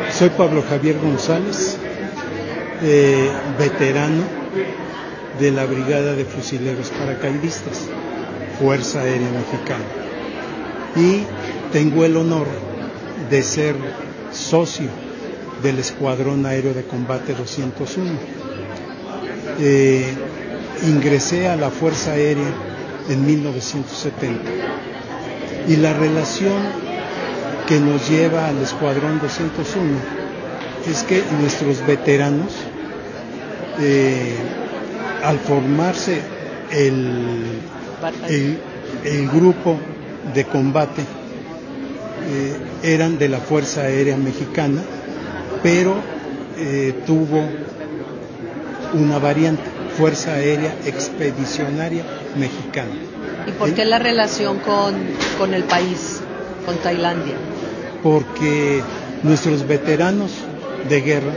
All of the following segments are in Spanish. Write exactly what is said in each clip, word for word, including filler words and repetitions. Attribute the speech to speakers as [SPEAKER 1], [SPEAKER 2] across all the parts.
[SPEAKER 1] Soy Pablo Javier González, eh, veterano de la Brigada de Fusileros Paracaidistas, Fuerza Aérea Mexicana. Y tengo el honor de ser socio del Escuadrón Aéreo de Combate doscientos uno. Eh, ingresé a la Fuerza Aérea en mil novecientos setenta y la relación que nos lleva al Escuadrón doscientos uno es que nuestros veteranos, eh, al formarse el, el, el grupo de combate, eh, eran de la Fuerza Aérea Mexicana, pero eh, tuvo una variante, Fuerza Aérea Expedicionaria Mexicana.
[SPEAKER 2] ¿Y por qué la relación con, con el país, con Tailandia?
[SPEAKER 1] Porque nuestros veteranos de guerra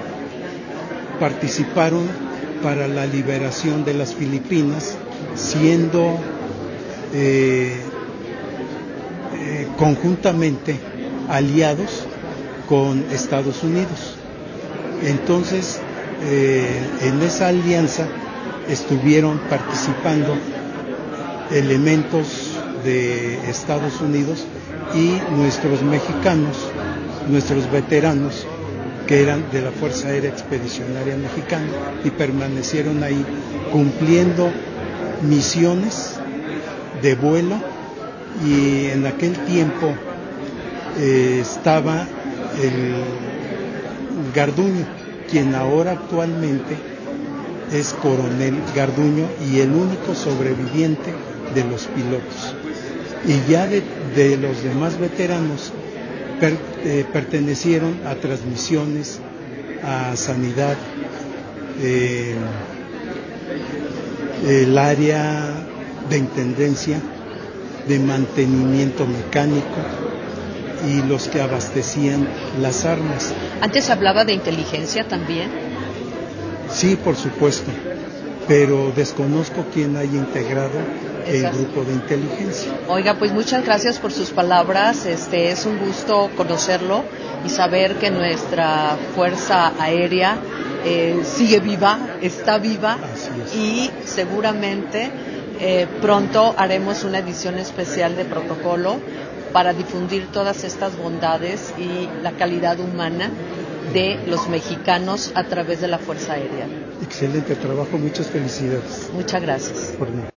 [SPEAKER 1] participaron para la liberación de las Filipinas, siendo eh, eh, conjuntamente aliados con Estados Unidos. Entonces, eh, en esa alianza estuvieron participando elementos de Estados Unidos y nuestros mexicanos, nuestros veteranos, que eran de la Fuerza Aérea Expedicionaria Mexicana, y permanecieron ahí cumpliendo misiones de vuelo. Y en aquel tiempo eh, estaba el Garduño, quien ahora actualmente es Coronel Garduño y el único sobreviviente de los pilotos. Y ya de, de los demás veteranos per, eh, pertenecieron a transmisiones, a sanidad, eh, el área de intendencia, de mantenimiento mecánico y los que abastecían las armas.
[SPEAKER 2] ¿Antes hablaba de inteligencia también?
[SPEAKER 1] Sí, por supuesto, pero desconozco quién haya integrado el grupo de inteligencia.
[SPEAKER 2] Oiga, pues muchas gracias por sus palabras. Este es un gusto conocerlo y saber que nuestra Fuerza Aérea eh, sigue viva, está viva.
[SPEAKER 1] Así es.
[SPEAKER 2] Y seguramente eh, pronto haremos una edición especial de Protocolo para difundir todas estas bondades y la calidad humana de los mexicanos a través de la Fuerza Aérea.
[SPEAKER 1] Excelente trabajo, muchas felicidades.
[SPEAKER 2] Muchas gracias.
[SPEAKER 1] Por mí.